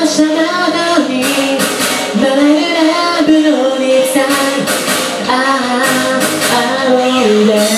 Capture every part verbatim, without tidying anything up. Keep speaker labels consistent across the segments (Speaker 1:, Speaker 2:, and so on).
Speaker 1: した窓にまだラブのネクタイああ青いね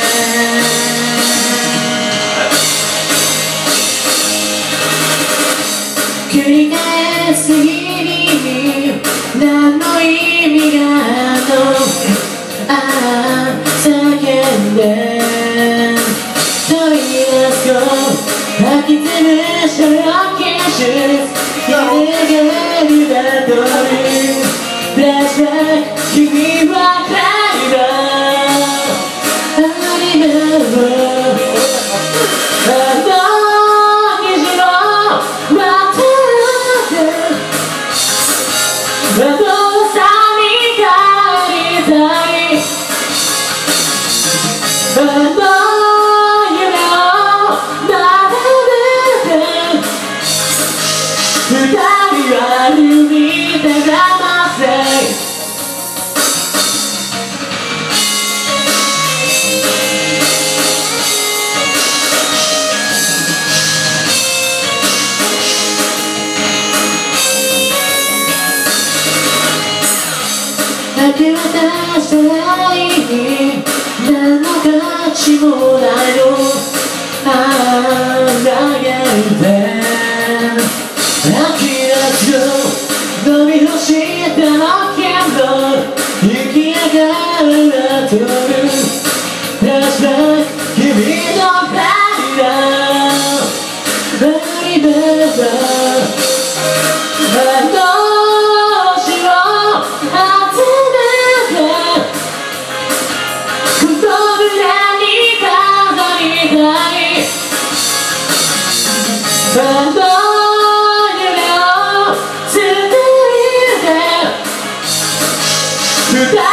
Speaker 1: 繰り返す日々何の意味があるのああ叫んで飛び出すよ吐き潰したロケーション夢があるバトルフラッシュバック君は誰だありがとうあの虹を待ってあのさに帰りたいあの二人は海で騙せ明け渡した愛に何の価値もないのああ投げて飽き出すよ伸び欲したロケンロール生き上がるバトルフラッシュバック君のパリだアリババあの星を集めてこの村に飾りたいあの二人